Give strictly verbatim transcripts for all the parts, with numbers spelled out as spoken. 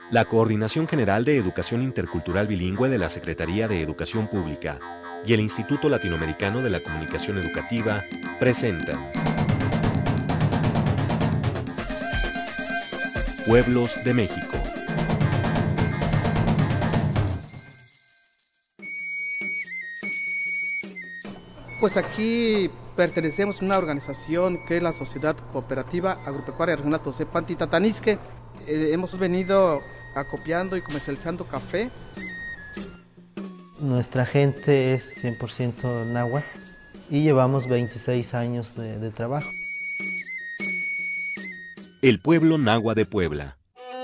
La Coordinación General de Educación Intercultural Bilingüe de la Secretaría de Educación Pública y el Instituto Latinoamericano de la Comunicación Educativa presentan Pueblos de México. Pues aquí pertenecemos a una organización que es la Sociedad Cooperativa Agropecuaria Regional Tosepan Tatanisque. Eh, hemos venido acopiando y comercializando café. Nuestra gente es cien por ciento náhuatl y llevamos veintiséis años de, de trabajo. El pueblo nahua de Puebla.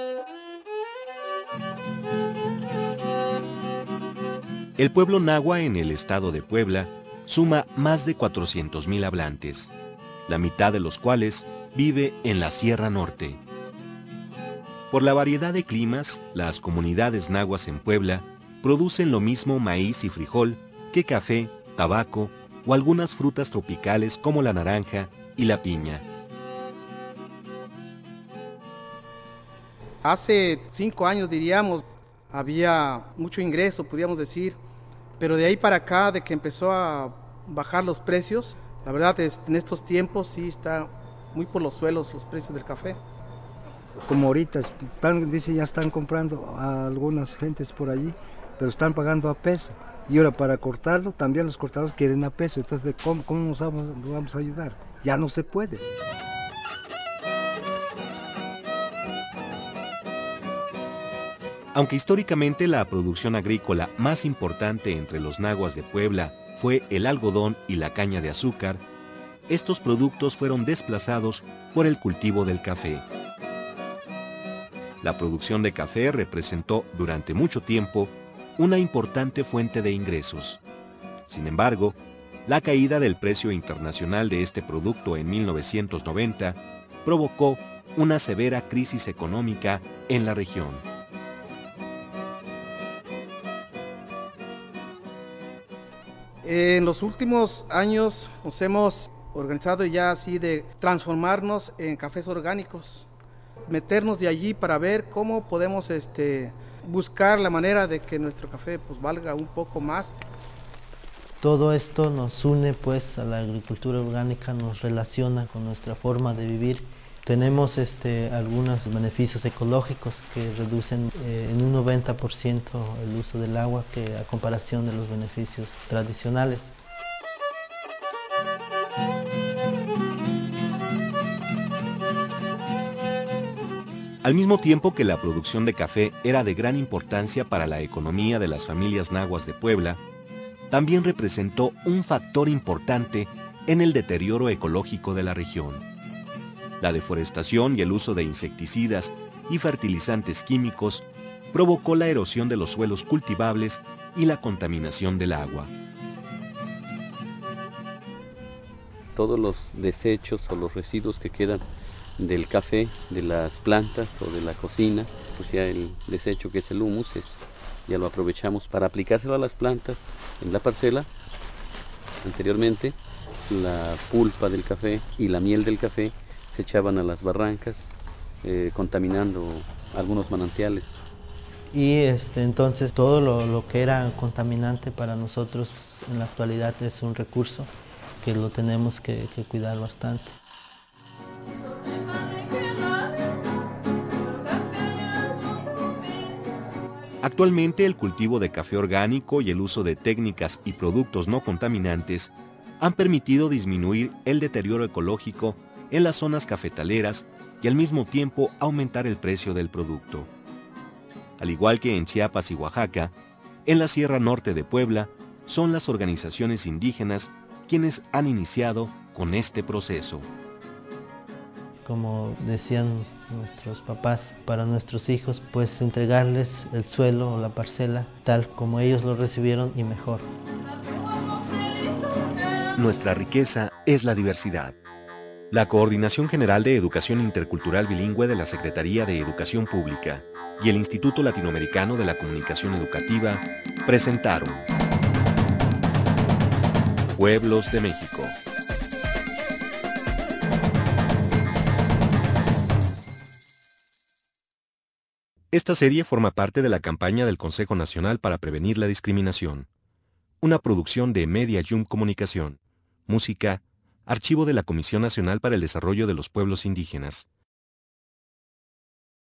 El pueblo nahua en el estado de Puebla suma más de cuatrocientos mil hablantes, la mitad de los cuales vive en la Sierra Norte. Por la variedad de climas, las comunidades nahuas en Puebla producen lo mismo maíz y frijol que café, tabaco o algunas frutas tropicales como la naranja y la piña. Hace cinco años, diríamos, había mucho ingreso, podríamos decir, pero de ahí para acá, de que empezó a bajar los precios, la verdad es, en estos tiempos sí está muy por los suelos los precios del café. Como ahorita, están, dice, ya están comprando a algunas gentes por allí, pero están pagando a peso. Y ahora para cortarlo, también los cortadores quieren a peso. Entonces, ¿de cómo, cómo nos vamos, nos vamos a ayudar? Ya no se puede. Aunque históricamente la producción agrícola más importante entre los nahuas de Puebla fue el algodón y la caña de azúcar, estos productos fueron desplazados por el cultivo del café. La producción de café representó durante mucho tiempo una importante fuente de ingresos. Sin embargo, la caída del precio internacional de este producto en mil novecientos noventa provocó una severa crisis económica en la región. En los últimos años nos hemos organizado ya así de transformarnos en cafés orgánicos, meternos de allí para ver cómo podemos este, buscar la manera de que nuestro café pues, valga un poco más. Todo esto nos une pues a la agricultura orgánica, nos relaciona con nuestra forma de vivir. Tenemos este, algunos beneficios ecológicos que reducen eh, en un noventa por ciento el uso del agua que a comparación de los beneficios tradicionales. Al mismo tiempo que la producción de café era de gran importancia para la economía de las familias nahuas de Puebla, también representó un factor importante en el deterioro ecológico de la región. La deforestación y el uso de insecticidas y fertilizantes químicos provocó la erosión de los suelos cultivables y la contaminación del agua. Todos los desechos o los residuos que quedan del café, de las plantas o de la cocina, pues ya el desecho que es el humus, es, ya lo aprovechamos para aplicárselo a las plantas en la parcela. Anteriormente, la pulpa del café y la miel del café se echaban a las barrancas, eh, contaminando algunos manantiales. Y este, entonces todo lo, lo que era contaminante para nosotros en la actualidad es un recurso que lo tenemos que, que cuidar bastante. Actualmente el cultivo de café orgánico y el uso de técnicas y productos no contaminantes han permitido disminuir el deterioro ecológico en las zonas cafetaleras y al mismo tiempo aumentar el precio del producto. Al igual que en Chiapas y Oaxaca, en la Sierra Norte de Puebla son las organizaciones indígenas quienes han iniciado con este proceso. Como decían nuestros papás, para nuestros hijos, pues entregarles el suelo o la parcela tal como ellos lo recibieron y mejor. Nuestra riqueza es la diversidad. La Coordinación General de Educación Intercultural Bilingüe de la Secretaría de Educación Pública y el Instituto Latinoamericano de la Comunicación Educativa presentaron Pueblos de México. Esta serie forma parte de la campaña del Consejo Nacional para Prevenir la Discriminación. Una producción de Media Yum Comunicación. Música, Archivo de la Comisión Nacional para el Desarrollo de los Pueblos Indígenas.